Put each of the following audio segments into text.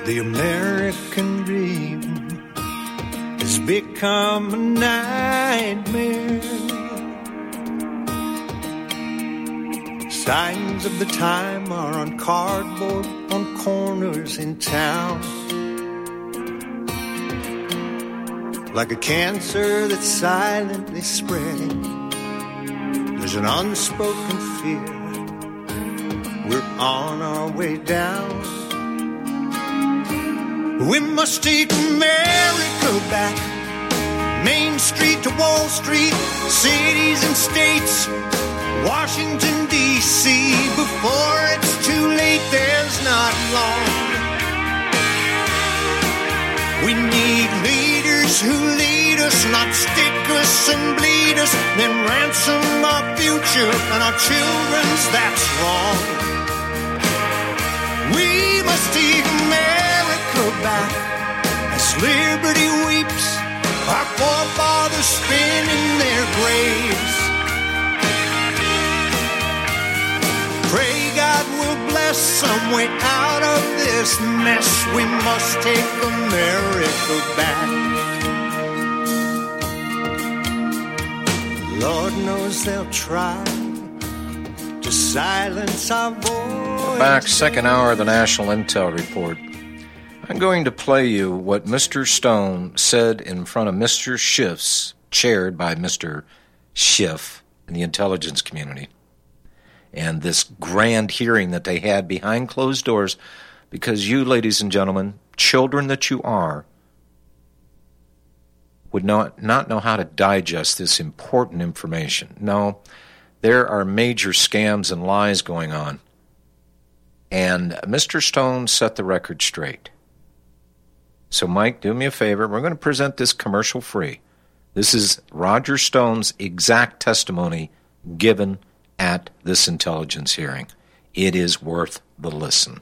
The American dream has become a nightmare. Signs of the time are on cardboard on corners in town. Like a cancer that's silently spreading, there's an unspoken fear. We're on our way down. We must take America back. Main Street to Wall Street, cities and states, Washington, D.C. Before it's too late, there's not long. We need leaders who lead us, not stick us and bleed us, then ransom our future and our children's, that's wrong. We must take America back as liberty weeps, our forefathers spin in their graves. Pray God will bless some way out of this mess. We must take America back. Lord knows they'll try to silence our voice. Back, second hour of the National Intel Report. I'm going to play you what Mr. Stone said in front of Mr. Schiff's, chaired by Mr. Schiff in the intelligence community, and this grand hearing that they had behind closed doors, because you, ladies and gentlemen, children that you are, would not know how to digest this important information. No, there are major scams and lies going on. And Mr. Stone set the record straight. So, Mike, do me a favor. We're going to present this commercial free. This is Roger Stone's exact testimony given at this intelligence hearing. It is worth the listen.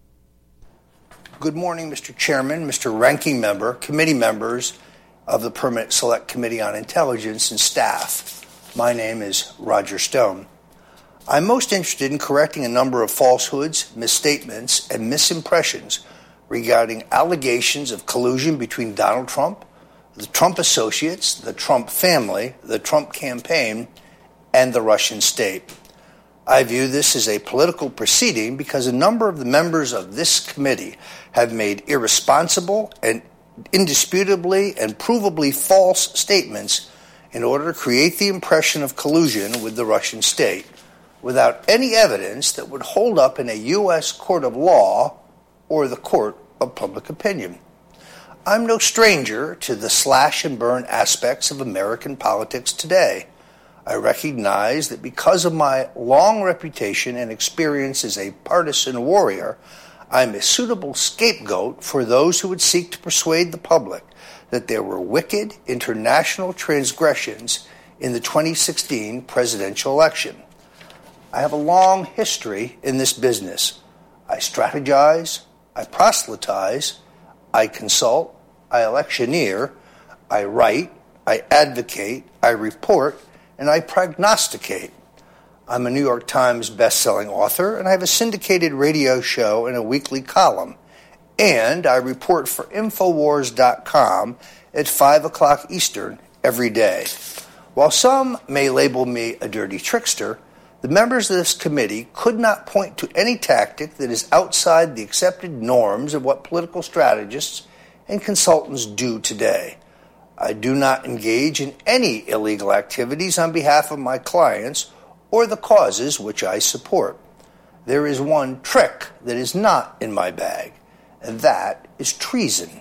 Good morning, Mr. Chairman, Mr. Ranking Member, committee members of the Permanent Select Committee on Intelligence and staff. My name is Roger Stone. I'm most interested in correcting a number of falsehoods, misstatements, and misimpressions regarding allegations of collusion between Donald Trump, the Trump associates, the Trump family, the Trump campaign, and the Russian state. I view this as a political proceeding because a number of the members of this committee have made irresponsible and indisputably and provably false statements in order to create the impression of collusion with the Russian state without any evidence that would hold up in a U.S. court of law or the court of public opinion. I'm no stranger to the slash and burn aspects of American politics today. I recognize that because of my long reputation and experience as a partisan warrior, I'm a suitable scapegoat for those who would seek to persuade the public that there were wicked international transgressions in the 2016 presidential election. I have a long history in this business. I strategize, I proselytize, I consult, I electioneer, I write, I advocate, I report, and I prognosticate. I'm a New York Times best-selling author, and I have a syndicated radio show and a weekly column. And I report for Infowars.com at 5 o'clock Eastern every day. While some may label me a dirty trickster, the members of this committee could not point to any tactic that is outside the accepted norms of what political strategists and consultants do today. I do not engage in any illegal activities on behalf of my clients or the causes which I support. There is one trick that is not in my bag, and that is treason.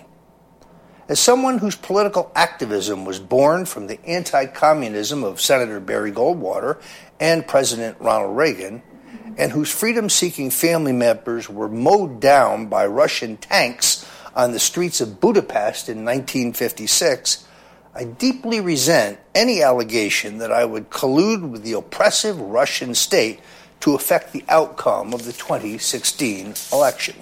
As someone whose political activism was born from the anti-communism of Senator Barry Goldwater and President Ronald Reagan, and whose freedom-seeking family members were mowed down by Russian tanks on the streets of Budapest in 1956, I deeply resent any allegation that I would collude with the oppressive Russian state to affect the outcome of the 2016 election.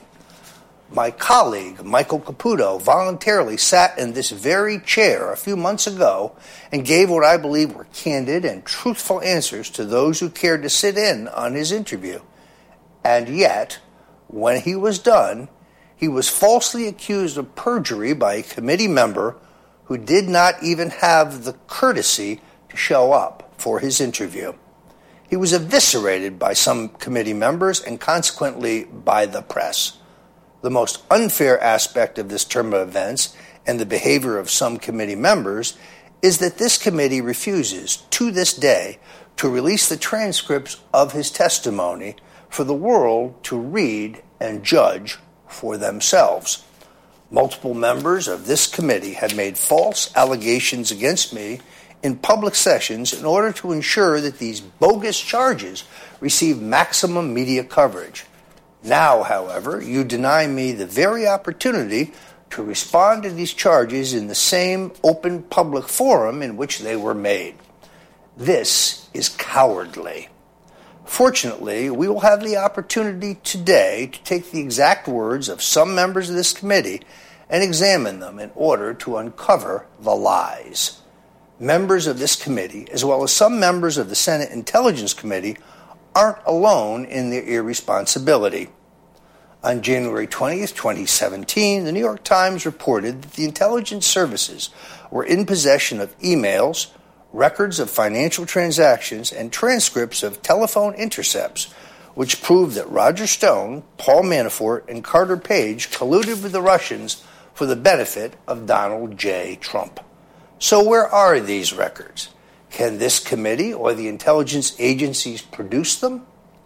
My colleague, Michael Caputo, voluntarily sat in this very chair a few months ago and gave what I believe were candid and truthful answers to those who cared to sit in on his interview. And yet, when he was done, he was falsely accused of perjury by a committee member who did not even have the courtesy to show up for his interview. He was eviscerated by some committee members and consequently by the press. The most unfair aspect of this turn of events and the behavior of some committee members is that this committee refuses, to this day, to release the transcripts of his testimony for the world to read and judge for themselves. Multiple members of this committee had made false allegations against me in public sessions in order to ensure that these bogus charges receive maximum media coverage. Now, however, you deny me the very opportunity to respond to these charges in the same open public forum in which they were made. This is cowardly. Fortunately, we will have the opportunity today to take the exact words of some members of this committee and examine them in order to uncover the lies. Members of this committee, as well as some members of the Senate Intelligence Committee, aren't alone in their irresponsibility. On January 20th, 2017, the New York Times reported that the intelligence services were in possession of emails, records of financial transactions, and transcripts of telephone intercepts, which proved that Roger Stone, Paul Manafort, and Carter Page colluded with the Russians for the benefit of Donald J. Trump. So where are these records? Can this committee or the intelligence agencies produce them?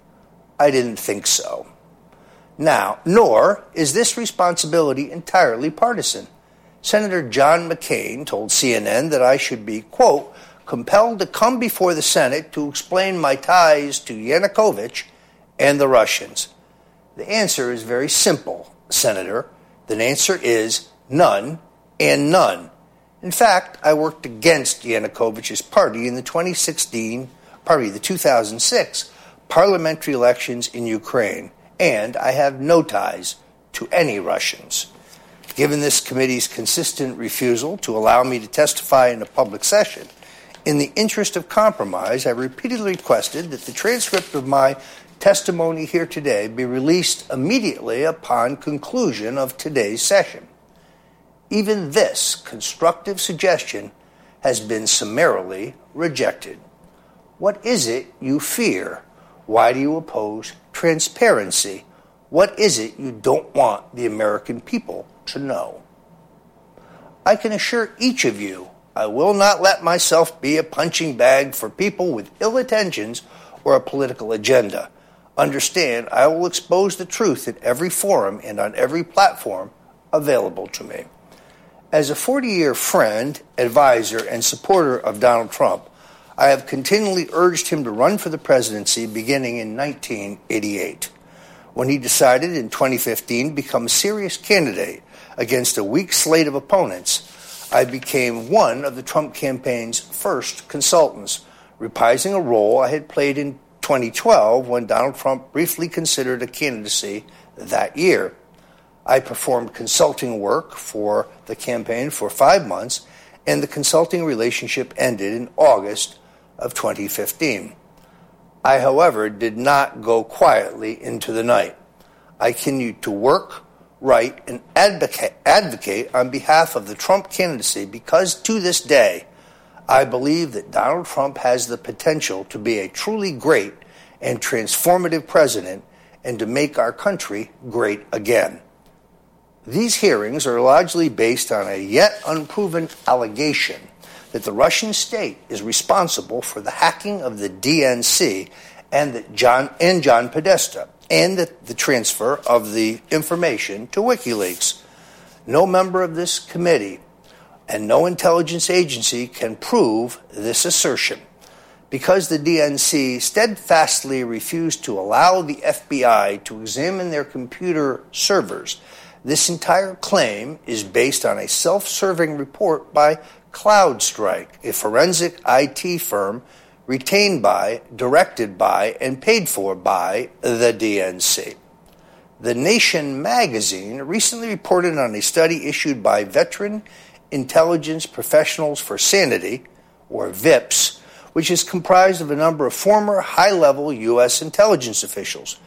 I didn't think so. Now, nor is this responsibility entirely partisan. Senator John McCain told CNN that I should be, quote, compelled to come before the Senate to explain my ties to Yanukovych and the Russians. The answer is very simple, Senator. The answer is none and none. In fact, I worked against Yanukovych's party in the 2006 parliamentary elections in Ukraine, and I have no ties to any Russians. Given this committee's consistent refusal to allow me to testify in a public session, in the interest of compromise, I repeatedly requested that the transcript of my testimony here today be released immediately upon conclusion of today's session. Even this constructive suggestion has been summarily rejected. What is it you fear? Why do you oppose transparency? What is it you don't want the American people to know? I can assure each of you I will not let myself be a punching bag for people with ill intentions or a political agenda. Understand, I will expose the truth in every forum and on every platform available to me. As a 40-year friend, advisor, and supporter of Donald Trump, I have continually urged him to run for the presidency beginning in 1988. When he decided in 2015 to become a serious candidate against a weak slate of opponents, I became one of the Trump campaign's first consultants, reprising a role I had played in 2012 when Donald Trump briefly considered a candidacy that year. I performed consulting work for the campaign for 5 months, and the consulting relationship ended in August of 2015. I, however, did not go quietly into the night. I continued to work, write, and advocate on behalf of the Trump candidacy because to this day, I believe that Donald Trump has the potential to be a truly great and transformative president and to make our country great again. These hearings are largely based on a yet unproven allegation that the Russian state is responsible for the hacking of the DNC and John Podesta, and the transfer of the information to WikiLeaks. No member of this committee and no intelligence agency can prove this assertion. Because the DNC steadfastly refused to allow the FBI to examine their computer servers, this entire claim is based on a self-serving report by CrowdStrike, a forensic IT firm retained by, directed by, and paid for by the DNC. The Nation magazine recently reported on a study issued by Veteran Intelligence Professionals for Sanity, or VIPS, which is comprised of a number of former high-level U.S. intelligence officials.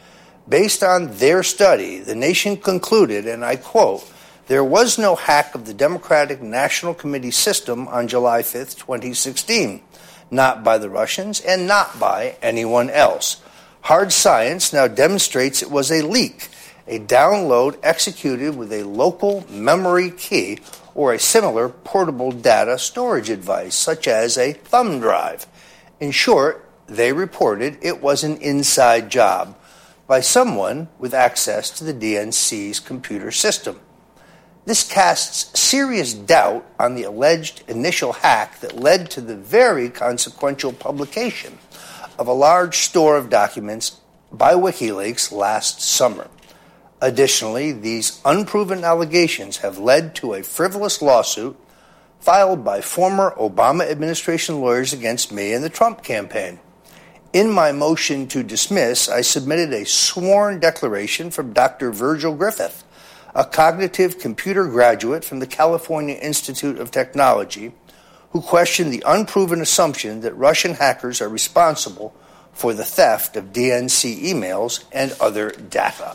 Based on their study, the nation concluded, and I quote, "There was no hack of the Democratic National Committee system on July 5th, 2016, not by the Russians and not by anyone else. Hard science now demonstrates it was a leak, a download executed with a local memory key or a similar portable data storage device, such as a thumb drive. In short, they reported it was an inside job by someone with access to the DNC's computer system. This casts serious doubt on the alleged initial hack that led to the very consequential publication of a large store of documents by WikiLeaks last summer. Additionally, these unproven allegations have led to a frivolous lawsuit filed by former Obama administration lawyers against me and the Trump campaign. In my motion to dismiss, I submitted a sworn declaration from Dr. Virgil Griffith, a cognitive computer graduate from the California Institute of Technology, who questioned the unproven assumption that Russian hackers are responsible for the theft of DNC emails and other data.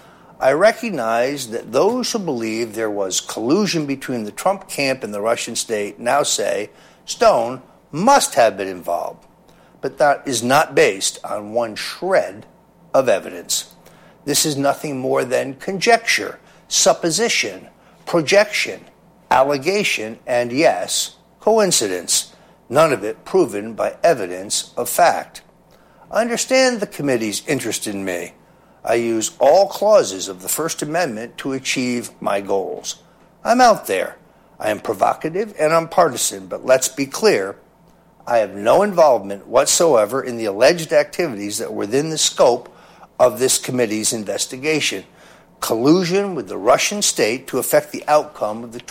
I recognize that those who believe there was collusion between the Trump camp and the Russian state now say Stone must have been involved, but that is not based on one shred of evidence. This is nothing more than conjecture, supposition, projection, allegation, and yes, coincidence, none of it proven by evidence of fact. I understand the committee's interest in me. I use all clauses of the First Amendment to achieve my goals. I'm out there. I am provocative and unpartisan, but let's be clear, I have no involvement whatsoever in the alleged activities that were within the scope of this committee's investigation. Collusion with the Russian state to affect the outcome of the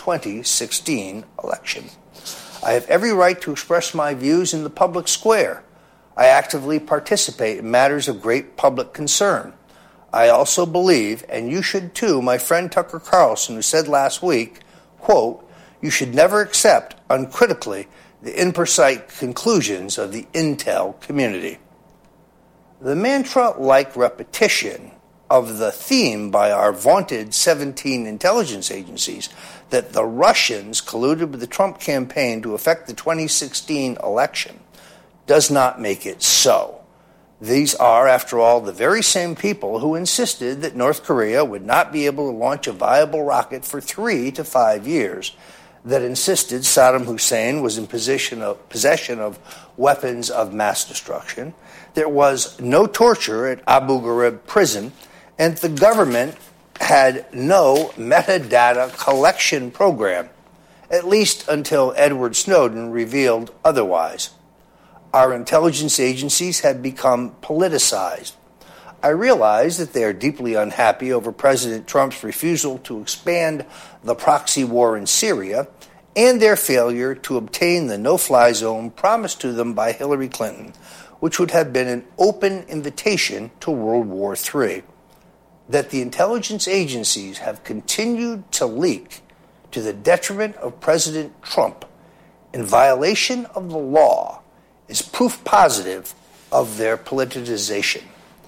2016 election. I have every right to express my views in the public square. I actively participate in matters of great public concern. I also believe, and you should too, my friend Tucker Carlson, who said last week, quote, "You should never accept uncritically the imprecise conclusions of the intel community." The mantra-like repetition of the theme by our vaunted 17 intelligence agencies that the Russians colluded with the Trump campaign to affect the 2016 election does not make it so. These are, after all, the very same people who insisted that North Korea would not be able to launch a viable rocket for 3 to 5 years, that insisted Saddam Hussein was in possession of weapons of mass destruction, there was no torture at Abu Ghraib prison, and the government had no metadata collection program, at least until Edward Snowden revealed otherwise. Our intelligence agencies have become politicized. I realize that they are deeply unhappy over President Trump's refusal to expand the proxy war in Syria and their failure to obtain the no-fly zone promised to them by Hillary Clinton, which would have been an open invitation to World War III. That the intelligence agencies have continued to leak to the detriment of President Trump in violation of the law is proof positive of their politicization.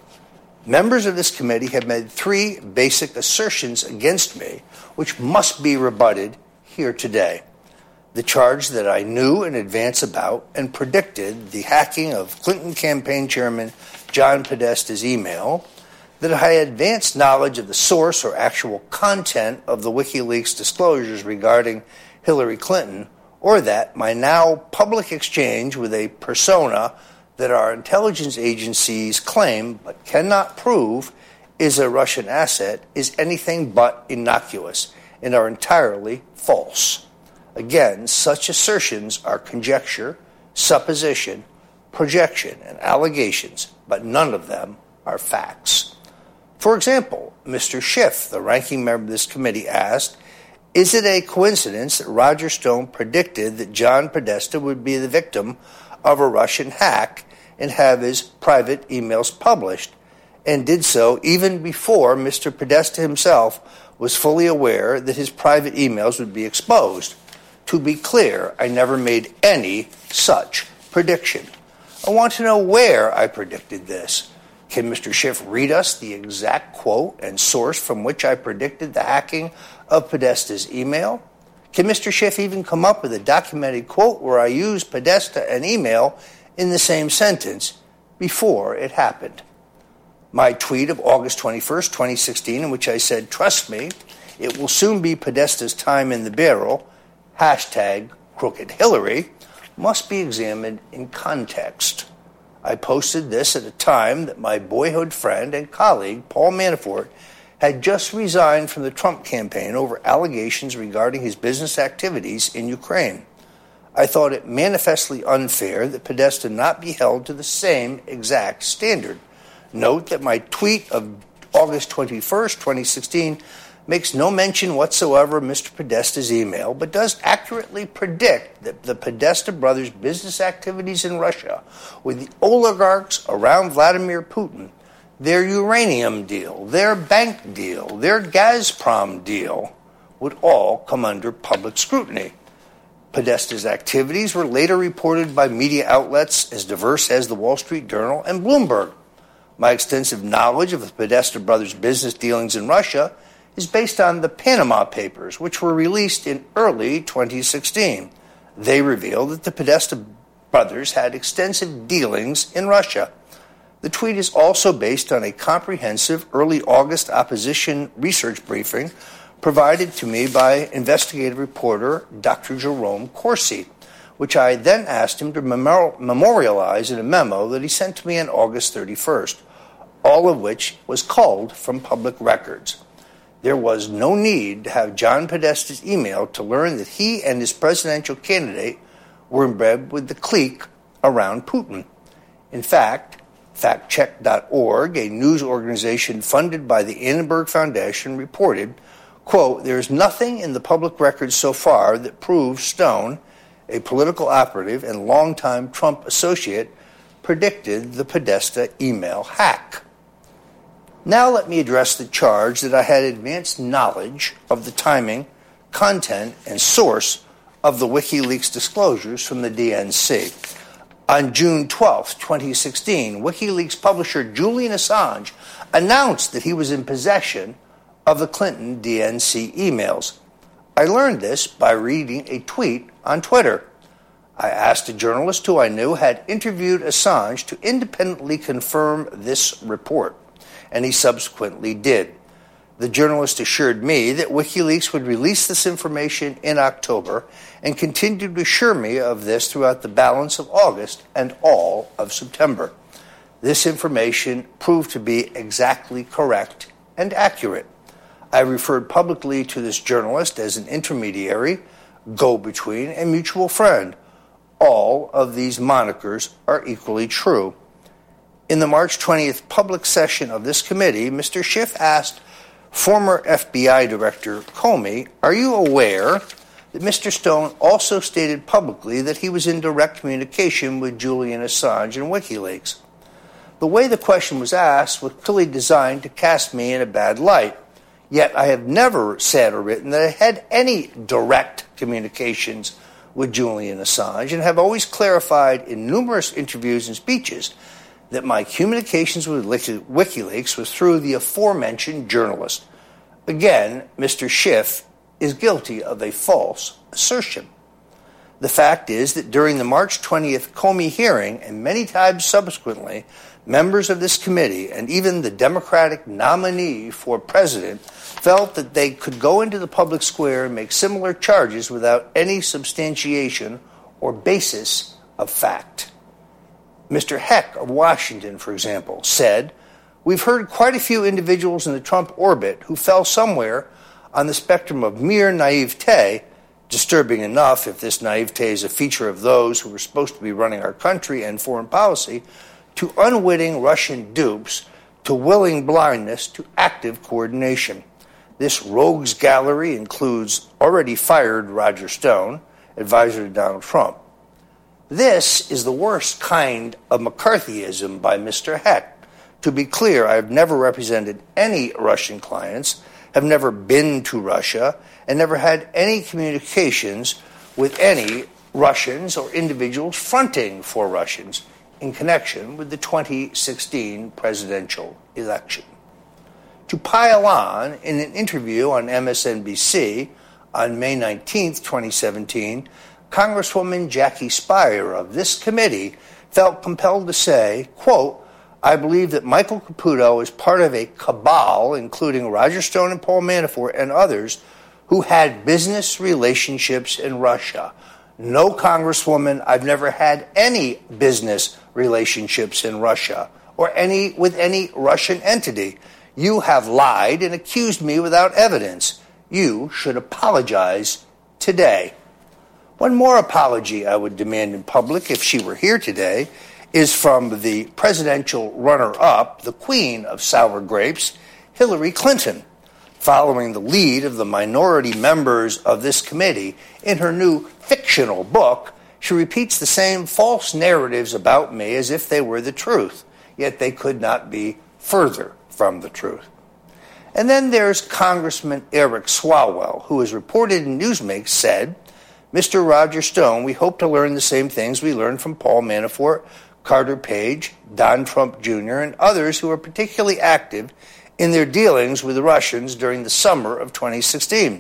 Members of this committee have made 3 basic assertions against me, which must be rebutted here today. The charge that I knew in advance about and predicted the hacking of Clinton campaign chairman John Podesta's email, that I had advanced knowledge of the source or actual content of the WikiLeaks disclosures regarding Hillary Clinton, or that my now public exchange with a persona that our intelligence agencies claim but cannot prove is a Russian asset is anything but innocuous and are entirely false. Again, such assertions are conjecture, supposition, projection, and allegations, but none of them are facts. For example, Mr. Schiff, the ranking member of this committee, asked, is it a coincidence that Roger Stone predicted that John Podesta would be the victim of a Russian hack and have his private emails published, and did so even before Mr. Podesta himself was fully aware that his private emails would be exposed? To be clear, I never made any such prediction. I want to know where I predicted this. Can Mr. Schiff read us the exact quote and source from which I predicted the hacking of Podesta's email? Can Mr. Schiff even come up with a documented quote where I used Podesta and email in the same sentence before it happened? My tweet of August 21st, 2016, in which I said, "Trust me, it will soon be Podesta's time in the barrel," hashtag Crooked Hillary, must be examined in context. I posted this at a time that my boyhood friend and colleague, Paul Manafort, had just resigned from the Trump campaign over allegations regarding his business activities in Ukraine. I thought it manifestly unfair that Podesta not be held to the same exact standard. Note that my tweet of August 21st, 2016, makes no mention whatsoever of Mr. Podesta's email, but does accurately predict that the Podesta brothers' business activities in Russia with the oligarchs around Vladimir Putin, their uranium deal, their bank deal, their Gazprom deal, would all come under public scrutiny. Podesta's activities were later reported by media outlets as diverse as the Wall Street Journal and Bloomberg. My extensive knowledge of the Podesta brothers' business dealings in Russia is based on the Panama Papers, which were released in early 2016. They reveal that the Podesta brothers had extensive dealings in Russia. The tweet is also based on a comprehensive early August opposition research briefing provided to me by investigative reporter Dr. Jerome Corsi, which I then asked him to memorialize in a memo that he sent to me on August 31st, all of which was culled from public records. There was no need to have John Podesta's email to learn that he and his presidential candidate were in bed with the clique around Putin. In fact, factcheck.org, a news organization funded by the Annenberg Foundation, reported, quote, "There is nothing in the public records so far that proves Stone, a political operative and longtime Trump associate, predicted the Podesta email hack." Now let me address the charge that I had advanced knowledge of the timing, content, and source of the WikiLeaks disclosures from the DNC. On June 12, 2016, WikiLeaks publisher Julian Assange announced that he was in possession of the Clinton DNC emails. I learned this by reading a tweet on Twitter. I asked a journalist who I knew had interviewed Assange to independently confirm this report, and he subsequently did. The journalist assured me that WikiLeaks would release this information in October and continued to assure me of this throughout the balance of August and all of September. This information proved to be exactly correct and accurate. I referred publicly to this journalist as an intermediary, go-between, and mutual friend. All of these monikers are equally true. In the March 20th public session of this committee, Mr. Schiff asked former FBI Director Comey, "Are you aware that Mr. Stone also stated publicly that he was in direct communication with Julian Assange and WikiLeaks?" The way the question was asked was clearly designed to cast me in a bad light. Yet I have never said or written that I had any direct communications with Julian Assange, and have always clarified in numerous interviews and speeches that my communications with WikiLeaks was through the aforementioned journalist. Again, Mr. Schiff is guilty of a false assertion. The fact is that during the March 20th Comey hearing, and many times subsequently, members of this committee and even the Democratic nominee for president felt that they could go into the public square and make similar charges without any substantiation or basis of fact. Mr. Heck of Washington, for example, said, "We've heard quite a few individuals in the Trump orbit who fell somewhere on the spectrum of mere naivete, disturbing enough if this naivete is a feature of those who were supposed to be running our country and foreign policy, to unwitting Russian dupes, to willing blindness, to active coordination. This rogues gallery includes already fired Roger Stone, advisor to Donald Trump. This is the worst kind of McCarthyism by Mr. Heck. To be clear, I have never represented any Russian clients, have never been to Russia, and never had any communications with any Russians or individuals fronting for Russians. in connection with the 2016 presidential election. To pile on, in an interview on MSNBC on May 19, 2017, Congresswoman Jackie Speier of this committee felt compelled to say, quote, "I believe that Michael Caputo is part of a cabal, including Roger Stone and Paul Manafort and others, who had business relationships in Russia. No, Congresswoman, I've never had any business relationships in Russia or with any Russian entity. You have lied and accused me without evidence. You should apologize today." One more apology I would demand in public if she were here today is from the presidential runner-up, the queen of sour grapes, Hillary Clinton. Following the lead of the minority members of this committee in her new fictional book, she repeats the same false narratives about me as if they were the truth, yet they could not be further from the truth. And then there's Congressman Eric Swalwell, who is reported in Newsmax said, "Mr. Roger Stone, we hope to learn the same things we learned from Paul Manafort, Carter Page, Don Trump Jr., and others who were particularly active in their dealings with the Russians during the summer of 2016.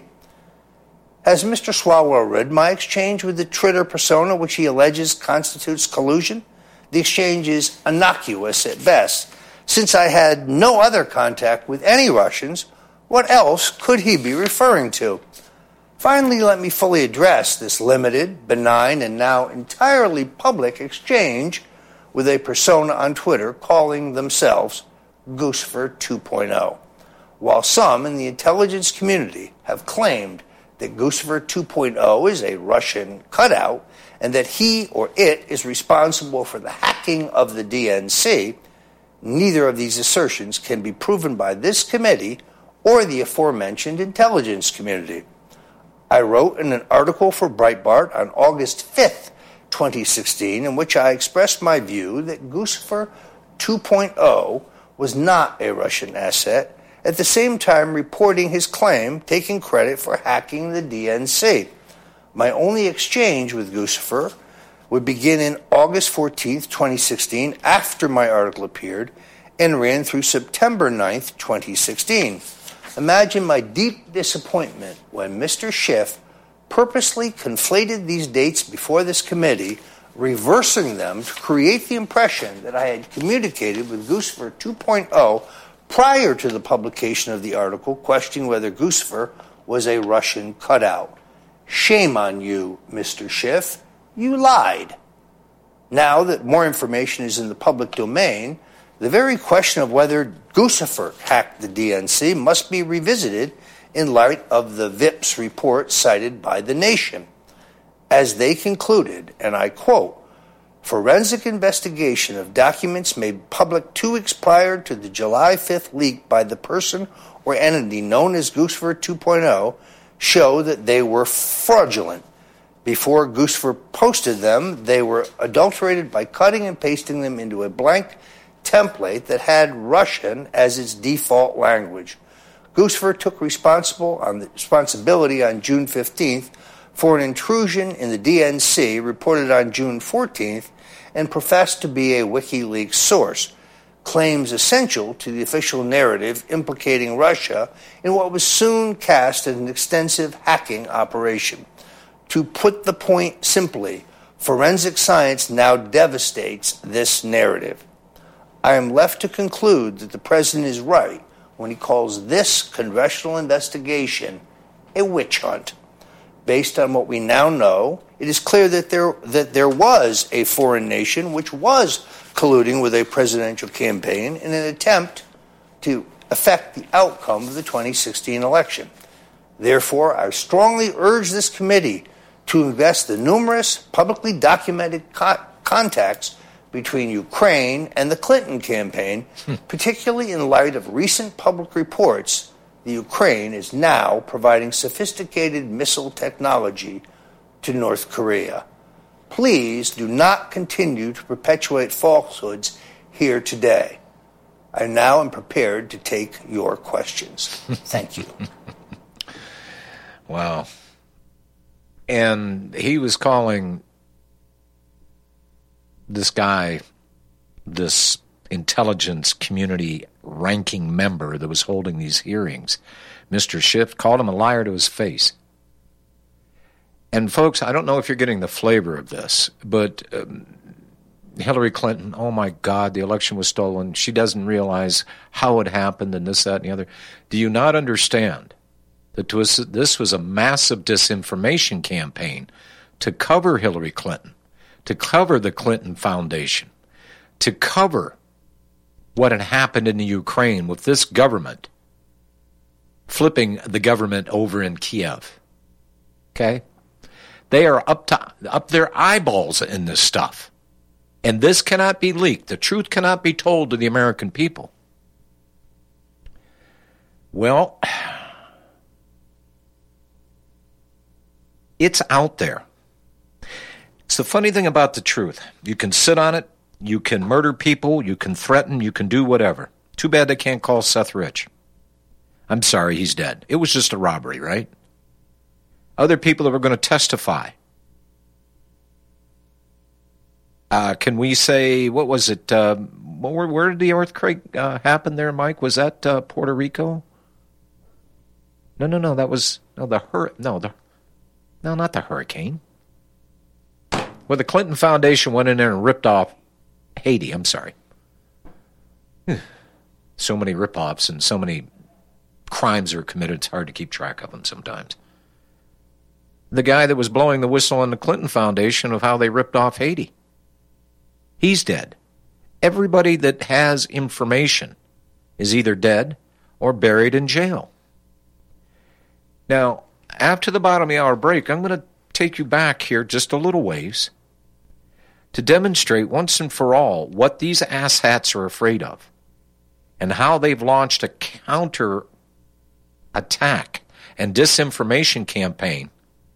Has Mr. Swalwell read my exchange with the Twitter persona, which he alleges constitutes collusion? The exchange is innocuous at best. Since I had no other contact with any Russians, what else could he be referring to? Finally, let me fully address this limited, benign, and now entirely public exchange with a persona on Twitter calling themselves Guccifer 2.0. While some in the intelligence community have claimed that Guccifer 2.0 is a Russian cutout and that he or it is responsible for the hacking of the DNC, neither of these assertions can be proven by this committee or the aforementioned intelligence community. I wrote in an article for Breitbart on August 5th, 2016, in which I expressed my view that Guccifer 2.0 was not a Russian asset, at the same time reporting his claim, taking credit for hacking the DNC. My only exchange with Guccifer would begin in August 14th, 2016, after my article appeared, and ran through September 9th, 2016. Imagine my deep disappointment when Mr. Schiff purposely conflated these dates before this committee, reversing them to create the impression that I had communicated with Guccifer 2.0 prior to the publication of the article, questioning whether Guccifer was a Russian cutout. Shame on you, Mr. Schiff. You lied. Now that more information is in the public domain, the very question of whether Guccifer hacked the DNC must be revisited in light of the VIP's report cited by The Nation. As they concluded, and I quote, "Forensic investigation of documents made public 2 weeks prior to the July 5th leak by the person or entity known as Guccifer 2.0 show that they were fraudulent. Before Guccifer posted them, they were adulterated by cutting and pasting them into a blank template that had Russian as its default language. Guccifer took responsibility on June 15th for an intrusion in the DNC reported on June 14th and professed to be a WikiLeaks source, claims essential to the official narrative implicating Russia in what was soon cast as an extensive hacking operation. To put the point simply, forensic science now devastates this narrative. I am left to conclude that the president is right when he calls this congressional investigation a witch hunt. Based on what we now know, it is clear that there was a foreign nation which was colluding with a presidential campaign in an attempt to affect the outcome of the 2016 election. Therefore, I strongly urge this committee to invest the numerous publicly documented contacts between Ukraine and the Clinton campaign, particularly in light of recent public reports the Ukraine is now providing sophisticated missile technology to North Korea. Please do not continue to perpetuate falsehoods here today. I now am prepared to take your questions. Thank you. Wow. And he was calling this guy this intelligence community ranking member that was holding these hearings, Mr. Schiff, called him a liar to his face. And folks, I don't know if you're getting the flavor of this, but Hillary Clinton, oh my God, the election was stolen. She doesn't realize how it happened and this, that, and the other. Do you not understand that this was a massive disinformation campaign to cover Hillary Clinton, to cover the Clinton Foundation, to cover what had happened in the Ukraine with this government flipping the government over in Kiev? Okay? They are up their eyeballs in this stuff. And this cannot be leaked. The truth cannot be told to the American people. Well, it's out there. It's the funny thing about the truth. You can sit on it, you can murder people, you can threaten, you can do whatever. Too bad they can't call Seth Rich. I'm sorry, he's dead. It was just a robbery, right? Other people that were going to testify. Can we say, what was it? Where did the earthquake happen there, Mike? Was that Puerto Rico? No. That was not the hurricane. Well, the Clinton Foundation went in there and ripped off Haiti. I'm sorry. So many rip-offs and so many crimes are committed. It's hard to keep track of them sometimes. The guy that was blowing the whistle on the Clinton Foundation of how they ripped off Haiti. He's dead. Everybody that has information is either dead or buried in jail. Now, after the bottom of the hour break, I'm going to take you back here just a little ways to demonstrate once and for all what these asshats are afraid of and how they've launched a counter attack and disinformation campaign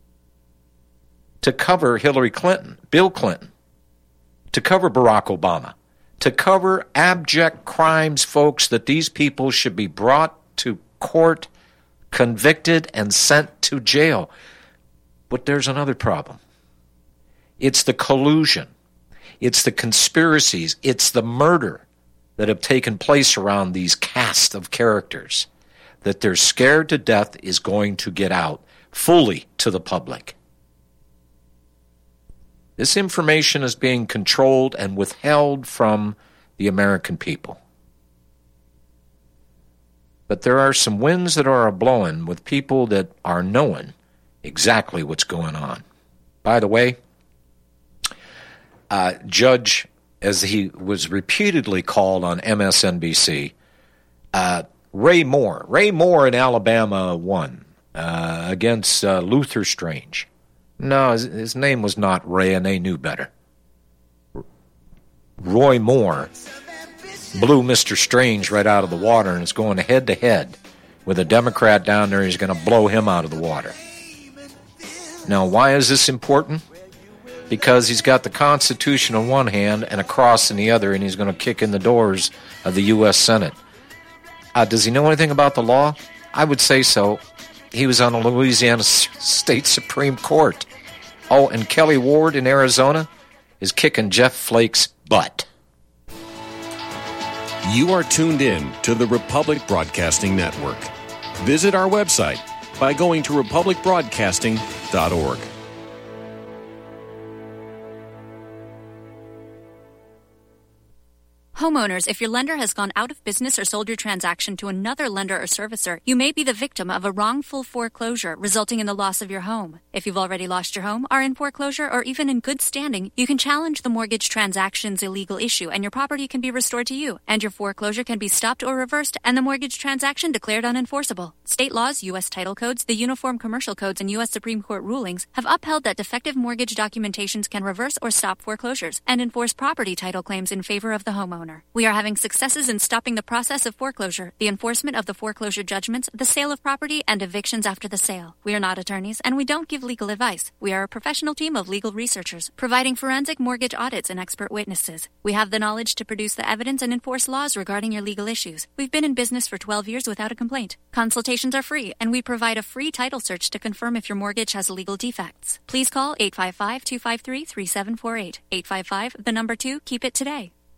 to cover Hillary Clinton, Bill Clinton, to cover Barack Obama, to cover abject crimes, folks, that these people should be brought to court, convicted, and sent to jail. But there's another problem. It's the collusion. It's the conspiracies. It's the murder that have taken place around these cast of characters that they're scared to death is going to get out fully to the public. This information is being controlled and withheld from the American people. But there are some winds that are a-blowing with people that are knowing exactly what's going on. By the way, Judge, as he was repeatedly called on MSNBC, Ray Moore in Alabama won against Luther Strange. No, his name was not Ray, and they knew better. Roy Moore blew Mr. Strange right out of the water and is going head-to-head with a Democrat down there. He's going to blow him out of the water. Now, why is this important? Because he's got the Constitution in one hand and a cross in the other, and he's going to kick in the doors of the U.S. Senate. Does he know anything about the law? I would say so. He was on the Louisiana State Supreme Court. Oh, and Kelly Ward in Arizona is kicking Jeff Flake's butt. You are tuned in to the Republic Broadcasting Network. Visit our website by going to republicbroadcasting.org. Homeowners, if your lender has gone out of business or sold your transaction to another lender or servicer, you may be the victim of a wrongful foreclosure, resulting in the loss of your home. If you've already lost your home, are in foreclosure, or even in good standing, you can challenge the mortgage transaction's illegal issue, and your property can be restored to you, and your foreclosure can be stopped or reversed, and the mortgage transaction declared unenforceable. State laws, U.S. title codes, the Uniform Commercial Codes, and U.S. Supreme Court rulings have upheld that defective mortgage documentations can reverse or stop foreclosures and enforce property title claims in favor of the homeowner. We are having successes in stopping the process of foreclosure, the enforcement of the foreclosure judgments, the sale of property, and evictions after the sale. We are not attorneys, and we don't give legal advice. We are a professional team of legal researchers, providing forensic mortgage audits and expert witnesses. We have the knowledge to produce the evidence and enforce laws regarding your legal issues. We've been in business for 12 years without a complaint. Consultations are free, and we provide a free title search to confirm if your mortgage has legal defects. Please call 855-253-3748. 855, the number 2, keep it today.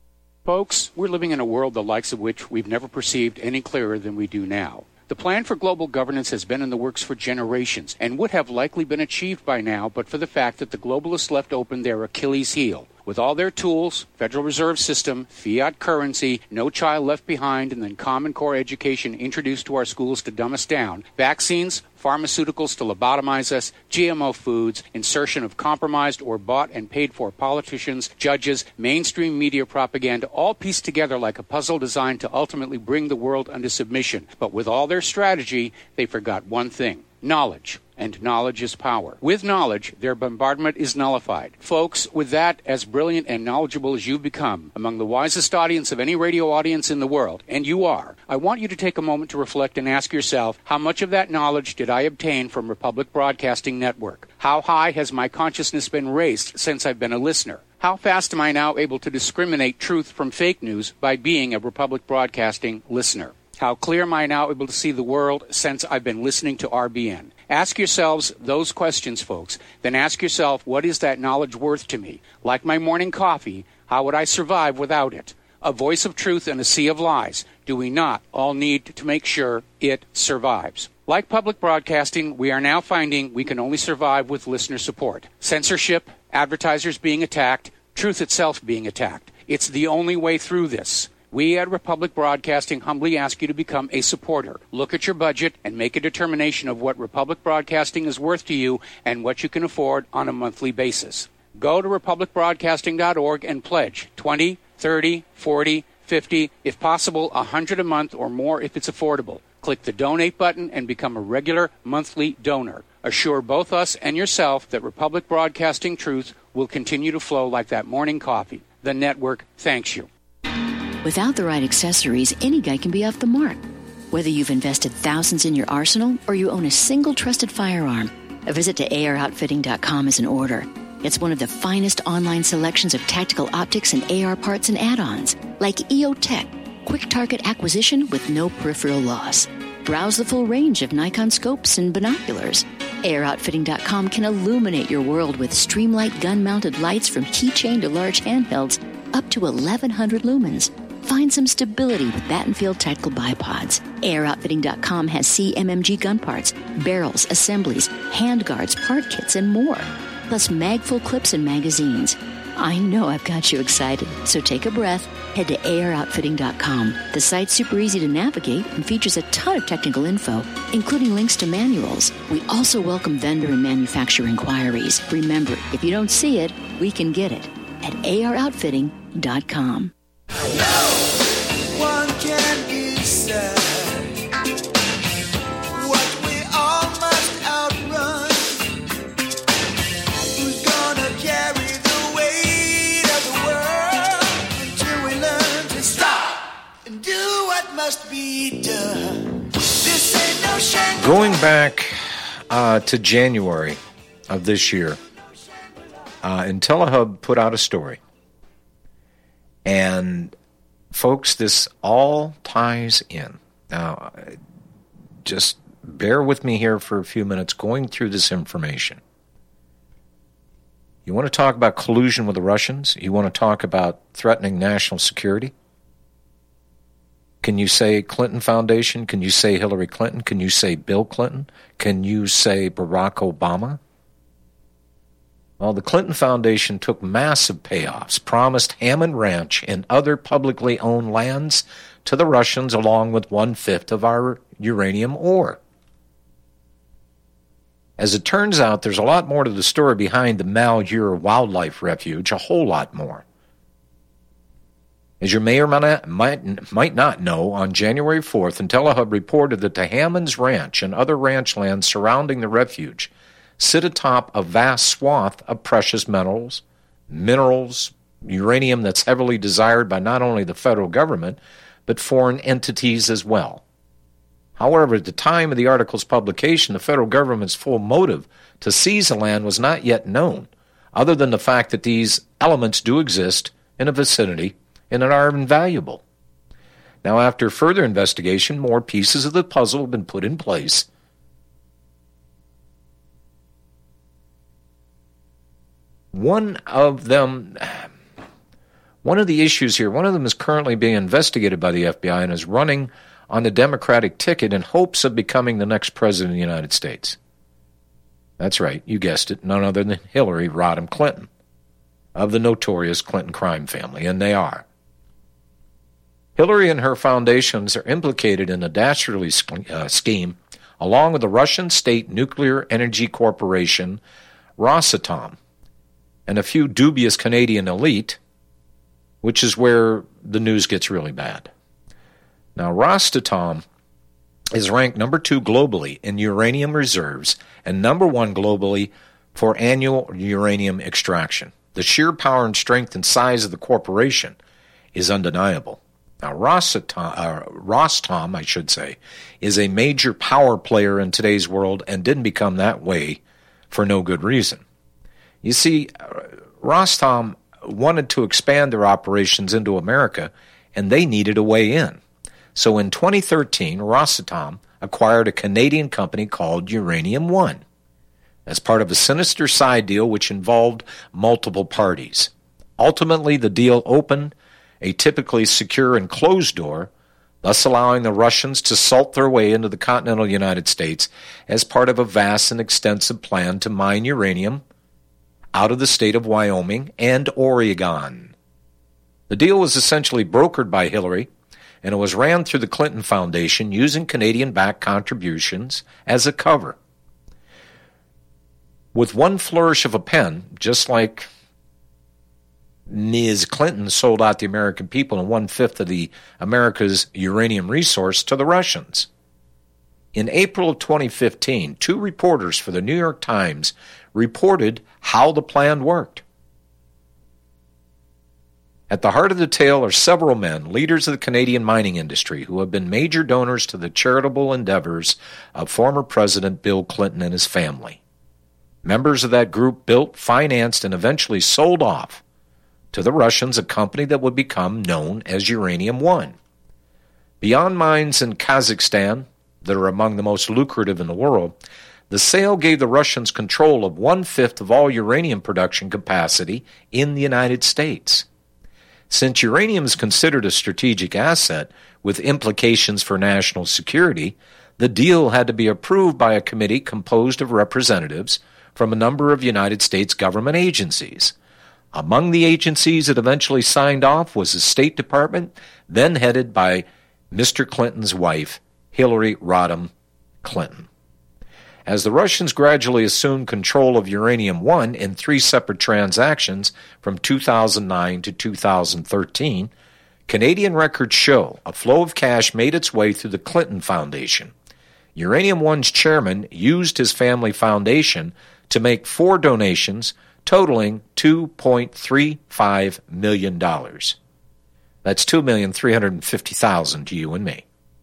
Folks, we're living in a world the likes of which we've never perceived any clearer than we do now. The plan for global governance has been in the works for generations and would have likely been achieved by now but for the fact that the globalists left open their Achilles heel. With all their tools, Federal Reserve System, fiat currency, no child left behind, and then Common Core education introduced to our schools to dumb us down, vaccines, pharmaceuticals to lobotomize us, GMO foods, insertion of compromised or bought and paid for politicians, judges, mainstream media propaganda, all pieced together like a puzzle designed to ultimately bring the world under submission. But with all their strategy, they forgot one thing: knowledge. And knowledge is power. With knowledge, their bombardment is nullified. Folks, with that, as brilliant and knowledgeable as you've become, among the wisest audience of any radio audience in the world, and you are, I want you to take a moment to reflect and ask yourself, how much of that knowledge did I obtain from Republic Broadcasting Network? How high has my consciousness been raised since I've been a listener? How fast am I now able to discriminate truth from fake news by being a Republic Broadcasting listener? How clear am I now able to see the world since I've been listening to RBN? Ask yourselves those questions, folks. Then ask yourself, what is that knowledge worth to me? Like my morning coffee, how would I survive without it? A voice of truth in a sea of lies. Do we not all need to make sure it survives? Like public broadcasting, we are now finding we can only survive with listener support. Censorship, advertisers being attacked, truth itself being attacked. It's the only way through this. We at Republic Broadcasting humbly ask you to become a supporter. Look at your budget and make a determination of what Republic Broadcasting is worth to you and what you can afford on a monthly basis. Go to republicbroadcasting.org and pledge $20, $30, $40, $50, if possible, $100 a month or more if it's affordable. Click the donate button and become a regular monthly donor. Assure both us and yourself that Republic Broadcasting truth will continue to flow like that morning coffee. The network thanks you. Without the right accessories, any guy can be off the mark. Whether you've invested thousands in your arsenal or you own a single trusted firearm, a visit to AROutfitting.com is in order. It's one of the finest online selections of tactical optics and AR parts and add-ons, like EOTech, quick target acquisition with no peripheral loss. Browse the full range of Nikon scopes and binoculars. AROutfitting.com can illuminate your world with Streamlight gun-mounted lights from keychain to large handhelds up to 1,100 lumens. Find some stability with Battenfield Tactical Bipods. AirOutfitting.com has CMMG gun parts, barrels, assemblies, handguards, part kits, and more. Plus mag-full clips and magazines. I know I've got you excited, so take a breath. Head to AirOutfitting.com. The site's super easy to navigate and features a ton of technical info, including links to manuals. We also welcome vendor and manufacturer inquiries. Remember, if you don't see it, we can get it at AirOutfitting.com. One can decide what we all must outrun. Who's gonna carry the weight of the world until we learn to stop and do what must be done? This ain't no shame. Going back to January of this year, IntelliHub put out a story. And, folks, this all ties in. Now, just bear with me here for a few minutes going through this information. You want to talk about collusion with the Russians? You want to talk about threatening national security? Can you say Clinton Foundation? Can you say Hillary Clinton? Can you say Bill Clinton? Can you say Barack Obama? Well, the Clinton Foundation took massive payoffs, promised Hammond Ranch and other publicly owned lands to the Russians, along with 1/5 of our uranium ore. As it turns out, there's a lot more to the story behind the Malheur Wildlife Refuge, a whole lot more. As you may or might not know, on January 4th, IntelliHub reported that the Hammond's Ranch and other ranch lands surrounding the refuge sit atop a vast swath of precious minerals, uranium that's heavily desired by not only the federal government, but foreign entities as well. However, at the time of the article's publication, the federal government's full motive to seize the land was not yet known, other than the fact that these elements do exist in a vicinity and are invaluable. Now, after further investigation, more pieces of the puzzle have been put in place. One of them One of the issues here, one of them is currently being investigated by the FBI and is running on the Democratic ticket in hopes of becoming the next president of the United States. That's right, you guessed it, none other than Hillary Rodham Clinton of the notorious Clinton crime family, and they are. Hillary and her foundations are implicated in the dastardly scheme along with the Russian State Nuclear Energy Corporation, Rosatom, and a few dubious Canadian elite, which is where the news gets really bad. Now, Rosatom is ranked number 2 globally in uranium reserves and number 1 globally for annual uranium extraction. The sheer power and strength and size of the corporation is undeniable. Now, Rosatom, I should say, is a major power player in today's world and didn't become that way for no good reason. You see, Rosatom wanted to expand their operations into America, and they needed a way in. So in 2013, Rosatom acquired a Canadian company called Uranium One as part of a sinister side deal which involved multiple parties. Ultimately, the deal opened a typically secure and closed door, thus allowing the Russians to salt their way into the continental United States as part of a vast and extensive plan to mine uranium out of the state of Wyoming and Oregon. The deal was essentially brokered by Hillary, and it was ran through the Clinton Foundation using Canadian-backed contributions as a cover. With one flourish of a pen, just like Ms. Clinton sold out the American people and 1/5 of the America's uranium resource to the Russians. In April of 2015, 2 reporters for the New York Times reported how the plan worked. At the heart of the tale are several men, leaders of the Canadian mining industry, who have been major donors to the charitable endeavors of former President Bill Clinton and his family. Members of that group built, financed, and eventually sold off to the Russians a company that would become known as Uranium One. Beyond mines in Kazakhstan, that are among the most lucrative in the world, the sale gave the Russians control of 1/5 of all uranium production capacity in the United States. Since uranium is considered a strategic asset with implications for national security, the deal had to be approved by a committee composed of representatives from a number of United States government agencies. Among the agencies that eventually signed off was the State Department, then headed by Mr. Clinton's wife, Hillary Rodham Clinton. As the Russians gradually assumed control of Uranium One in 3 separate transactions from 2009 to 2013, Canadian records show a flow of cash made its way through the Clinton Foundation. Uranium One's chairman used his family foundation to make 4 donations totaling $2.35 million. That's $2,350,000 to you and me.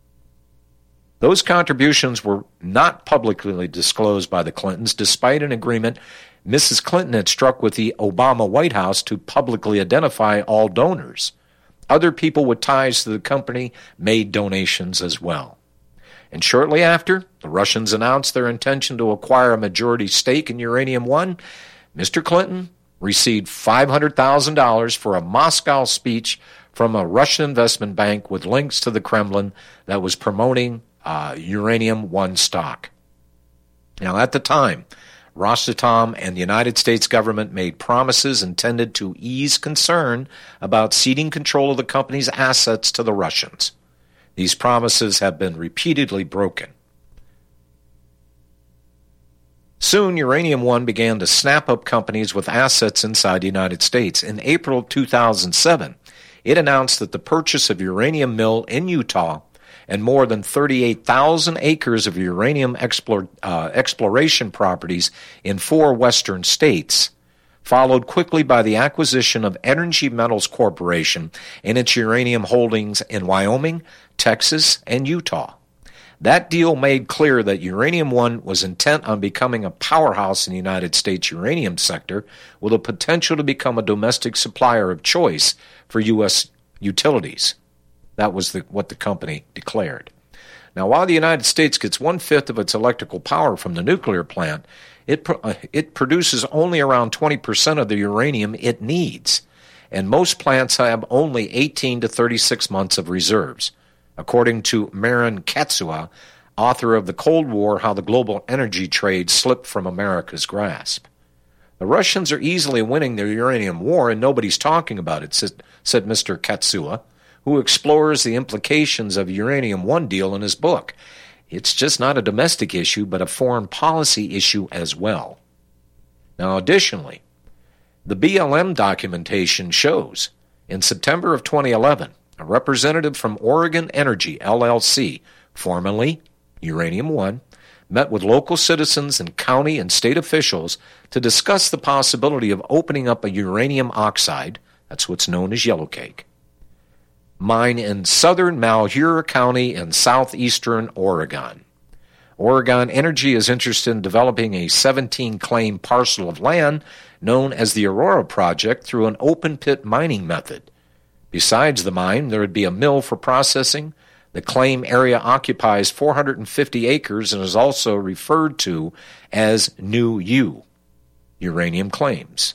Those contributions were not publicly disclosed by the Clintons, despite an agreement Mrs. Clinton had struck with the Obama White House to publicly identify all donors. Other people with ties to the company made donations as well. And shortly after, the Russians announced their intention to acquire a majority stake in Uranium One. Mr. Clinton received $500,000 for a Moscow speech from a Russian investment bank with links to the Kremlin that was promoting Uranium One stock. Now, at the time, Rosatom and the United States government made promises intended to ease concern about ceding control of the company's assets to the Russians. These promises have been repeatedly broken. Soon, Uranium One began to snap up companies with assets inside the United States. In April 2007, it announced that the purchase of Uranium Mill in Utah and more than 38,000 acres of uranium exploration properties in 4 western states, followed quickly by the acquisition of Energy Metals Corporation and its uranium holdings in Wyoming, Texas, and Utah. That deal made clear that Uranium One was intent on becoming a powerhouse in the United States uranium sector with a potential to become a domestic supplier of choice for U.S. utilities. That was what the company declared. Now, while the United States gets 1/5 of its electrical power from the nuclear plant, it produces only around 20% of the uranium it needs. and most plants have only 18 to 36 months of reserves, according to Marin Katsua, author of The Cold War, How the Global Energy Trade Slipped from America's Grasp. The Russians are easily winning their uranium war, and nobody's talking about it, said Mr. Katsua, who explores the implications of Uranium One deal in his book. It's just not a domestic issue, but a foreign policy issue as well. Now, additionally, the BLM documentation shows in September of 2011, a representative from Oregon Energy, LLC, formerly Uranium One, met with local citizens and county and state officials to discuss the possibility of opening up a uranium oxide, that's what's known as yellowcake, mine in southern Malheur County in southeastern Oregon. Oregon Energy is interested in developing a 17-claim parcel of land known as the Aurora Project through an open-pit mining method. Besides the mine, there would be a mill for processing. The claim area occupies 450 acres and is also referred to as New U, uranium claims.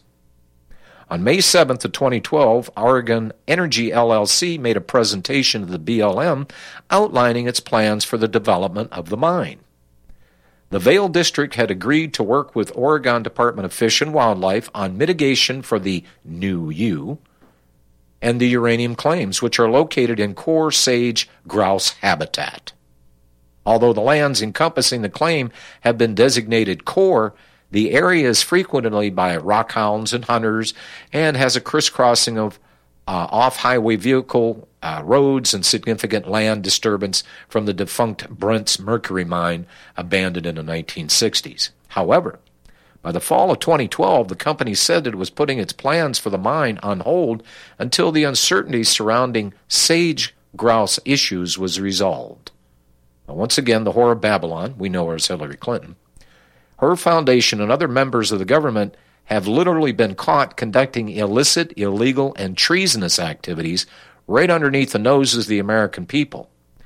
On May 7th of 2012, Oregon Energy LLC made a presentation to the BLM outlining its plans for the development of the mine. The Vail District had agreed to work with Oregon Department of Fish and Wildlife on mitigation for the New U and the uranium claims, which are located in core sage grouse habitat. Although the lands encompassing the claim have been designated core, the area is frequented by rockhounds and hunters and has a crisscrossing of off-highway vehicle roads and significant land disturbance from the defunct Brent's Mercury mine abandoned in the 1960s. However, by the fall of 2012, the company said that it was putting its plans for the mine on hold until the uncertainty surrounding sage grouse issues was resolved. Now, once again, the whore of Babylon, we know her as Hillary Clinton, her foundation and other members of the government have literally been caught conducting illicit, illegal, and treasonous activities right underneath the noses of the American people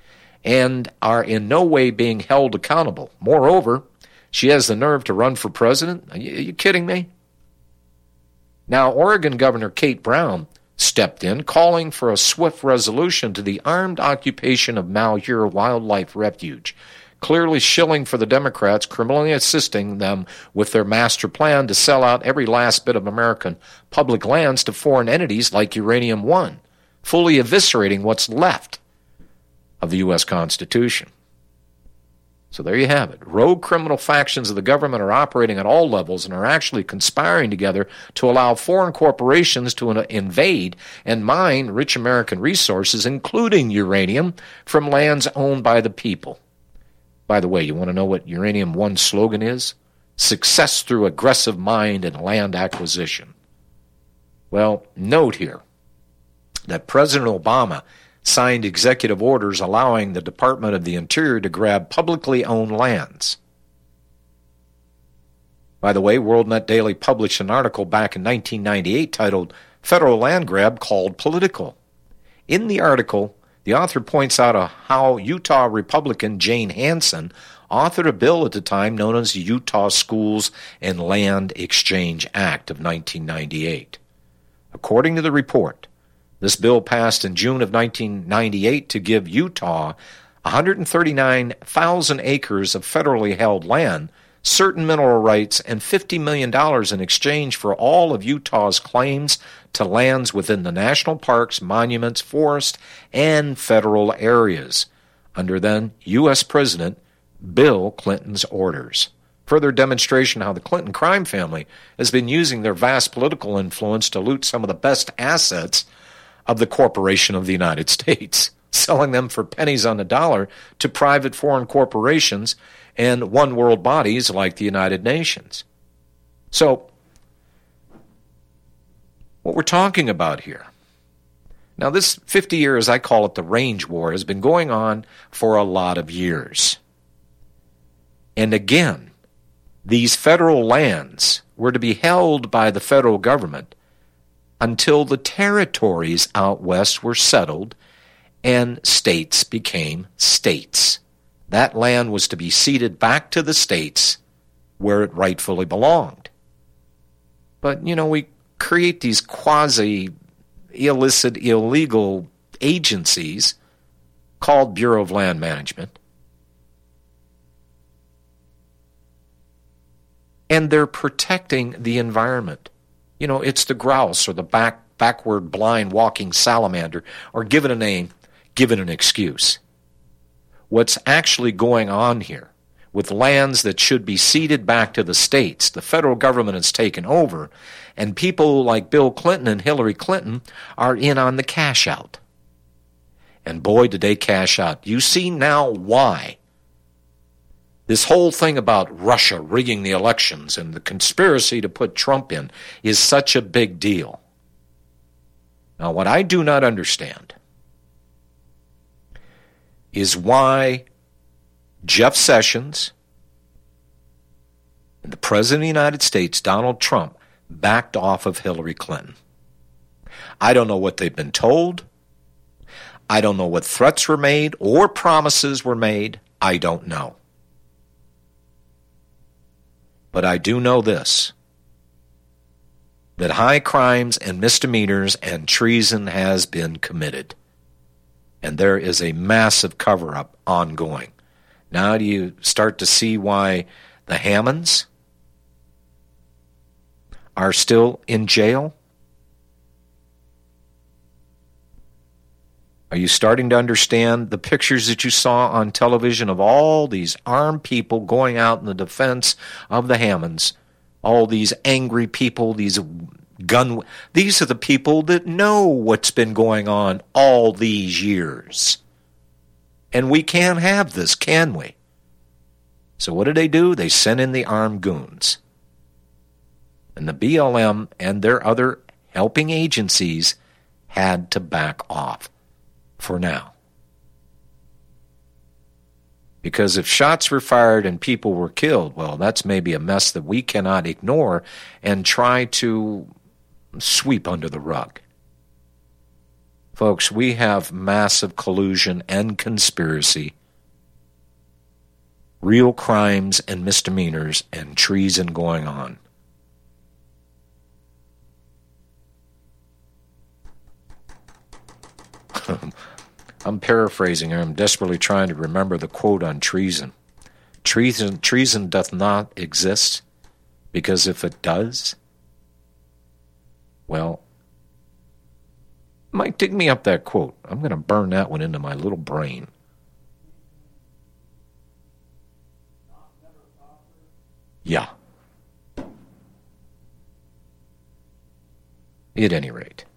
and are in no way being held accountable. Moreover, she has the nerve to run for president? Are you kidding me? Now, Oregon Governor Kate Brown stepped in, calling for a swift resolution to the armed occupation of Malheur Wildlife Refuge, clearly shilling for the Democrats, criminally assisting them with their master plan to sell out every last bit of American public lands to foreign entities like Uranium One, fully eviscerating what's left of the U.S. Constitution. So there you have it. Rogue criminal factions of the government are operating at all levels and are actually conspiring together to allow foreign corporations to invade and mine rich American resources, including uranium, from lands owned by the people. By the way, you want to know what Uranium One's slogan is? Success through aggressive mind and land acquisition. Well, note here that President Obama signed executive orders allowing the Department of the Interior to grab publicly owned lands. By the way, WorldNet Daily published an article back in 1998 titled Federal Land Grab Called Political. In the article, the author points out how Utah Republican Jane Hansen authored a bill at the time known as the Utah Schools and Land Exchange Act of 1998. According to the report, this bill passed in June of 1998 to give Utah 139,000 acres of federally held land, certain mineral rights, and $50 million in exchange for all of Utah's claims to lands within the national parks, monuments, forests, and federal areas, under then U.S. President Bill Clinton's orders. Further demonstration how the Clinton crime family has been using their vast political influence to loot some of the best assets of the corporation of the United States, selling them for pennies on the dollar to private foreign corporations and one-world bodies like the United Nations. So, what we're talking about here, now this 50 years, I call it the Range War, has been going on for a lot of years. And again, these federal lands were to be held by the federal government until the territories out west were settled and states became states. That land was to be ceded back to the states where it rightfully belonged. But, we create these quasi illicit, illegal agencies called Bureau of Land Management. And they're protecting the environment. You know, it's the grouse or the backward blind walking salamander, or give it a name, give it an excuse. What's actually going on here with lands that should be ceded back to the states, the federal government has taken over, and people like Bill Clinton and Hillary Clinton are in on the cash out. And boy, did they cash out. You see now why. This whole thing about Russia rigging the elections and the conspiracy to put Trump in is such a big deal. Now, what I do not understand is why Jeff Sessions and the President of the United States, Donald Trump, backed off of Hillary Clinton. I don't know what they've been told. I don't know what threats were made or promises were made. I don't know. But I do know this, that high crimes and misdemeanors and treason has been committed. And there is a massive cover-up ongoing. Now do you start to see why the Hammonds are still in jail? Are you starting to understand the pictures that you saw on television of all these armed people going out in the defense of the Hammonds? All these angry people, these are the people that know what's been going on all these years. And we can't have this, can we? So what did they do? They sent in the armed goons. And the BLM and their other helping agencies had to back off for now. Because if shots were fired and people were killed, well, that's maybe a mess that we cannot ignore and try to sweep under the rug. Folks, we have massive collusion and conspiracy, real crimes and misdemeanors and treason going on. I'm paraphrasing here. I'm desperately trying to remember the quote on treason. Treason doth not exist, because if it does, well, Mike, dig me up that quote. I'm going to burn that one into my little brain. Yeah. At any rate.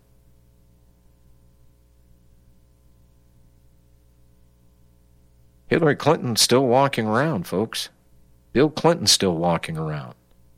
Hillary Clinton's still walking around, folks. Bill Clinton's still walking around.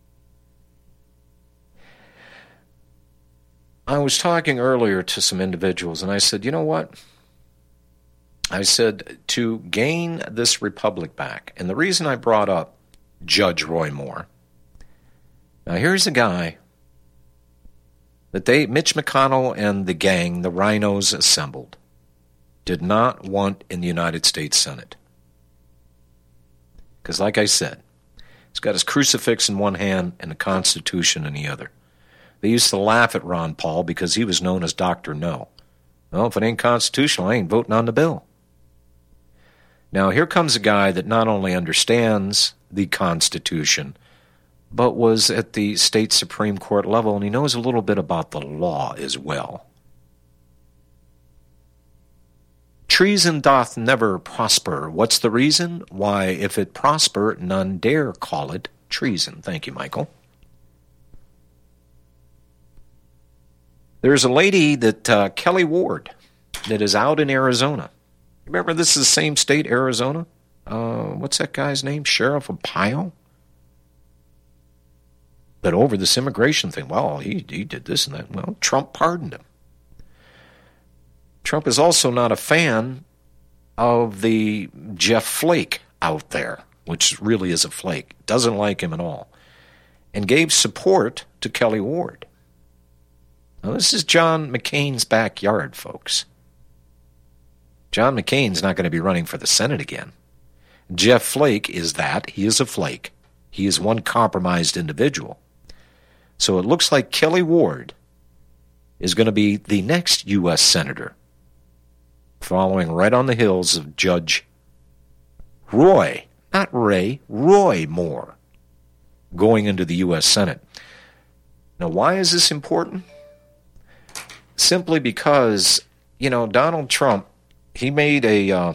I was talking earlier to some individuals, and I said, you know what? I said, to gain this republic back, and the reason I brought up Judge Roy Moore. Now, here's a guy that Mitch McConnell and the gang, the rhinos assembled, did not want in the United States Senate. Because like I said, he's got his crucifix in one hand and the Constitution in the other. They used to laugh at Ron Paul because he was known as Dr. No. Well, if it ain't constitutional, I ain't voting on the bill. Now, here comes a guy that not only understands the Constitution, but was at the state Supreme Court level, and he knows a little bit about the law as well. Treason doth never prosper. What's the reason? Why, if it prosper, none dare call it treason. Thank you, Michael. There's a lady that, Kelly Ward, that is out in Arizona. Remember, this is the same state, Arizona? What's that guy's name? Sheriff of Pio? But over this immigration thing, well, he did this and that. Well, Trump pardoned him. Trump is also not a fan of the Jeff Flake out there, which really is a flake. Doesn't like him at all. And gave support to Kelly Ward. Now, this is John McCain's backyard, folks. John McCain's not going to be running for the Senate again. Jeff Flake is that. He is a flake. He is one compromised individual. So it looks like Kelly Ward is going to be the next U.S. Senator, following right on the heels of Judge Roy, not Ray, Roy Moore, going into the U.S. Senate. Now, why is this important? Simply because, Donald Trump, he made a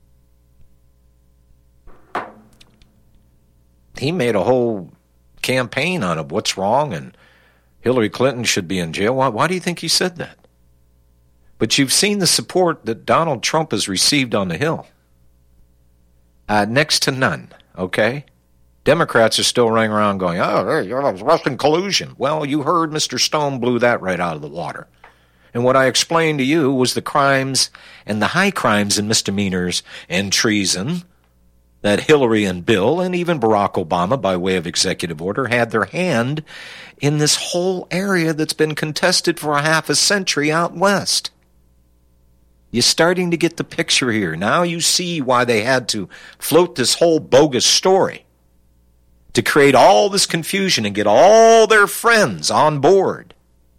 whole campaign on it, what's wrong, and Hillary Clinton should be in jail. Why do you think he said that? But you've seen the support that Donald Trump has received on the Hill. Next to none, okay? Democrats are still running around going, oh, you're Russian collusion. Well, you heard Mr. Stone blew that right out of the water. And what I explained to you was the crimes and the high crimes and misdemeanors and treason that Hillary and Bill and even Barack Obama, by way of executive order, had their hand in this whole area that's been contested for a half a century out west. You're starting to get the picture here. Now you see why they had to float this whole bogus story to create all this confusion and get all their friends on board.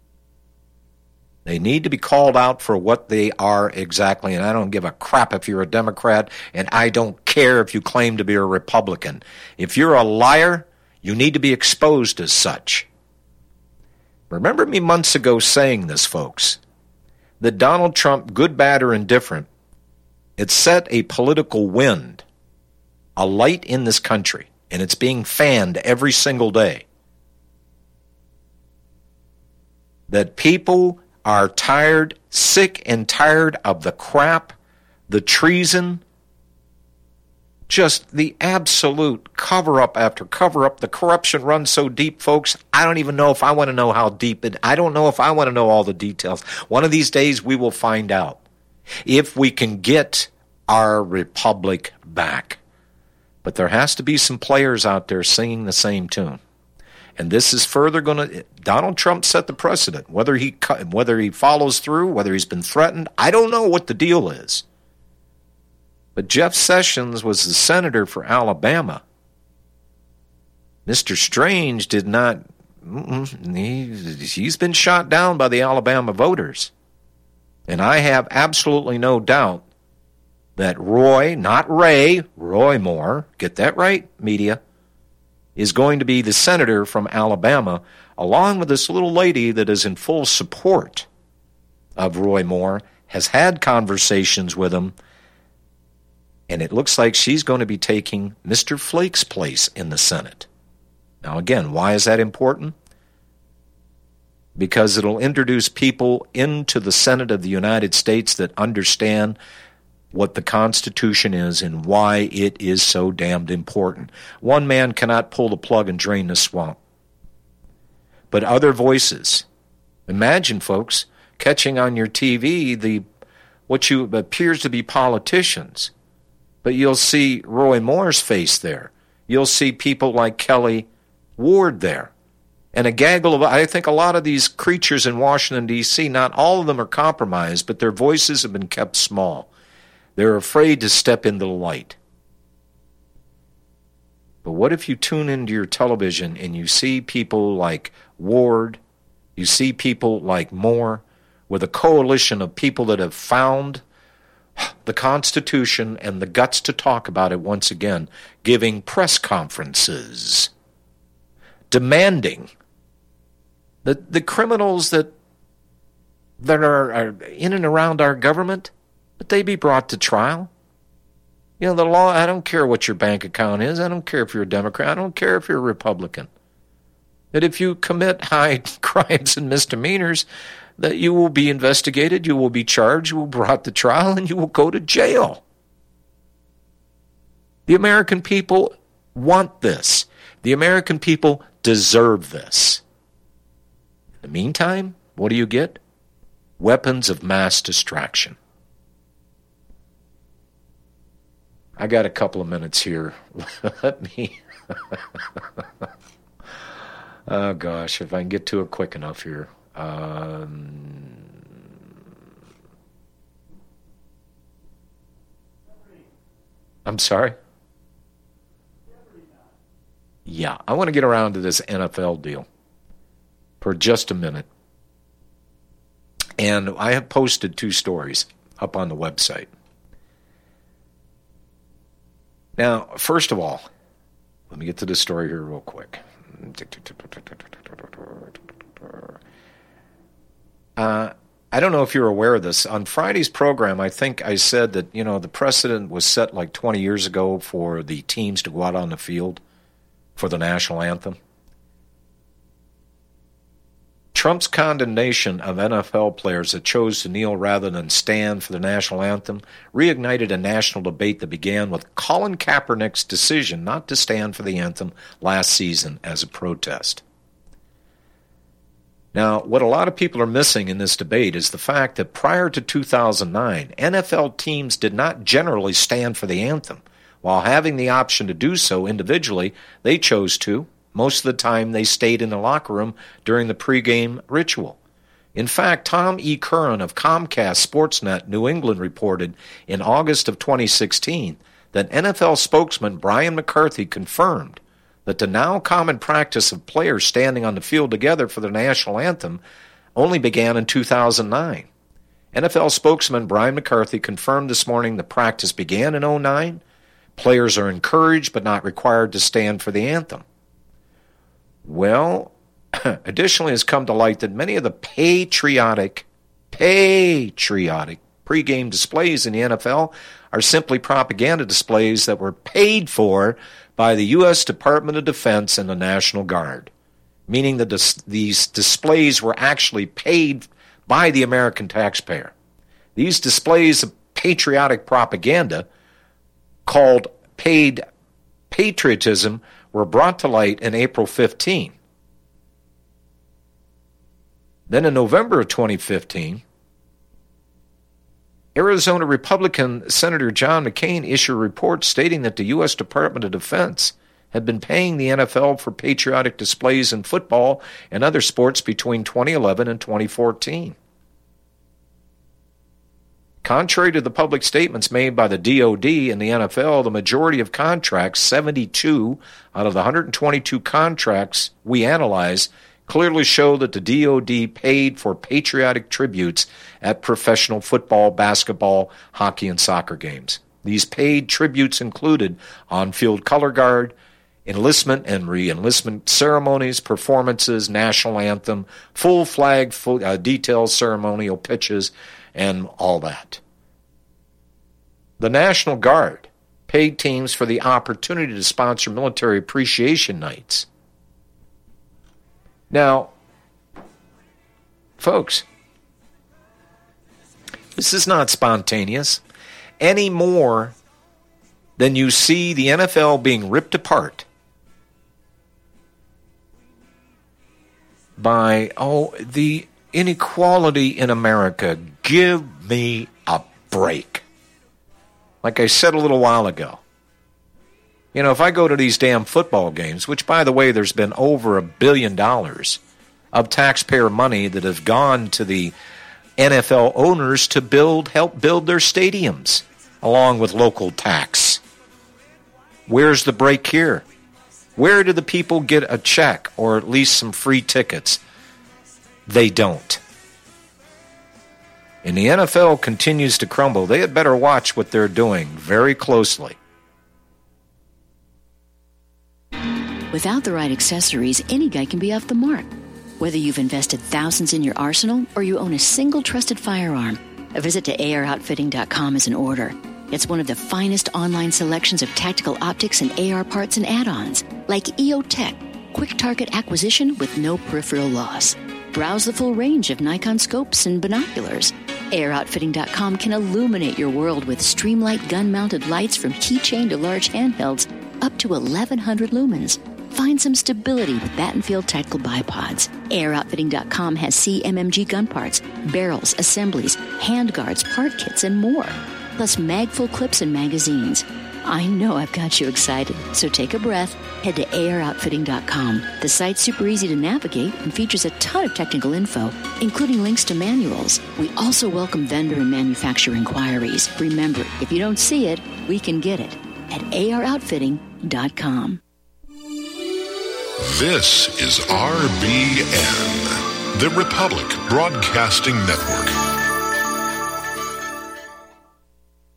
They need to be called out for what they are exactly, and I don't give a crap if you're a Democrat, and I don't care if you claim to be a Republican. If you're a liar, you need to be exposed as such. Remember me months ago saying this, folks, that Donald Trump, good, bad, or indifferent, it set a political wind, a light in this country, and it's being fanned every single day. That people are tired, sick and tired of the crap, the treason, just the absolute cover-up after cover-up. The corruption runs so deep, folks, I don't even know if I want to know how deep it. I don't know if I want to know all the details. One of these days we will find out if we can get our republic back. But there has to be some players out there singing the same tune. And this is further going to, Donald Trump set the precedent. Whether he follows through, whether he's been threatened, I don't know what the deal is. But Jeff Sessions was the senator for Alabama. Mr. Strange did not, he's been shot down by the Alabama voters. And I have absolutely no doubt that Roy, not Ray, Roy Moore, get that right, media, is going to be the senator from Alabama, along with this little lady that is in full support of Roy Moore, has had conversations with him, and it looks like she's going to be taking Mr. Flake's place in the Senate. Now again, why is that important? Because it'll introduce people into the Senate of the United States that understand what the Constitution is and why it is so damned important. One man cannot pull the plug and drain the swamp. But other voices. Imagine, folks, catching on your TV what you appears to be politicians. But you'll see Roy Moore's face there. You'll see people like Kelly Ward there. And a gaggle of, I think a lot of these creatures in Washington, D.C., not all of them are compromised, but their voices have been kept small. They're afraid to step into the light. But what if you tune into your television and you see people like Ward, you see people like Moore, with a coalition of people that have found the Constitution and the guts to talk about it once again, giving press conferences, demanding that the criminals that are in and around our government, but they be brought to trial. The law, I don't care what your bank account is. I don't care if you're a Democrat. I don't care if you're a Republican. That if you commit high crimes and misdemeanors, that you will be investigated, you will be charged, you will be brought to trial, and you will go to jail. The American people want this. The American people deserve this. In the meantime, what do you get? Weapons of mass distraction. I got a couple of minutes here. Let me... Oh, gosh, if I can get to it quick enough here. I'm sorry? Yeah, I want to get around to this NFL deal for just a minute. And I have posted 2 stories up on the website. Now, first of all, let me get to this story here real quick. I don't know if you're aware of this. On Friday's program, I think I said that, the precedent was set like 20 years ago for the teams to go out on the field for the national anthem. Trump's condemnation of NFL players that chose to kneel rather than stand for the national anthem reignited a national debate that began with Colin Kaepernick's decision not to stand for the anthem last season as a protest. Now, what a lot of people are missing in this debate is the fact that prior to 2009, NFL teams did not generally stand for the anthem. While having the option to do so individually, they chose to. Most of the time, they stayed in the locker room during the pregame ritual. In fact, Tom E. Curran of Comcast Sportsnet New England reported in August of 2016 that NFL spokesman Brian McCarthy confirmed that the now common practice of players standing on the field together for the national anthem only began in 2009. NFL spokesman Brian McCarthy confirmed this morning the practice began in 2009. Players are encouraged but not required to stand for the anthem. Well, additionally, it's come to light that many of the patriotic pregame displays in the NFL are simply propaganda displays that were paid for by the U.S. Department of Defense and the National Guard, meaning that these displays were actually paid by the American taxpayer. These displays of patriotic propaganda, called paid patriotism, were brought to light in April 15. Then in November of 2015, Arizona Republican Senator John McCain issued a report stating that the U.S. Department of Defense had been paying the NFL for patriotic displays in football and other sports between 2011 and 2014. Contrary to the public statements made by the DOD and the NFL, the majority of contracts, 72 out of the 122 contracts we analyzed, clearly show that the DOD paid for patriotic tributes at professional football, basketball, hockey, and soccer games. These paid tributes included on-field color guard, enlistment and re-enlistment ceremonies, performances, national anthem, full flag, detailed ceremonial pitches, and all that. The National Guard paid teams for the opportunity to sponsor military appreciation nights. Now, folks, this is not spontaneous any more than you see the NFL being ripped apart by, the inequality in America. Give me a break. Like I said a little while ago, if I go to these damn football games, which, by the way, there's been over $1 billion of taxpayer money that have gone to the NFL owners to help build their stadiums, along with local tax. Where's the break here? Where do the people get a check or at least some free tickets? They don't. And the NFL continues to crumble. They had better watch what they're doing very closely. Without the right accessories, any guy can be off the mark. Whether you've invested thousands in your arsenal or you own a single trusted firearm, a visit to AROutfitting.com is in order. It's one of the finest online selections of tactical optics and AR parts and add-ons, like EOTech, quick target acquisition with no peripheral loss. Browse the full range of Nikon scopes and binoculars. AROutfitting.com can illuminate your world with Streamlight gun-mounted lights from keychain to large handhelds up to 1,100 lumens. Find some stability with Battenfield Tactical Bipods. AirOutfitting.com has CMMG gun parts, barrels, assemblies, handguards, part kits, and more. Plus mag-full clips and magazines. I know I've got you excited, so take a breath. Head to AirOutfitting.com. The site's super easy to navigate and features a ton of technical info, including links to manuals. We also welcome vendor and manufacturer inquiries. Remember, if you don't see it, we can get it at AirOutfitting.com. This is RBN, The Republic Broadcasting Network.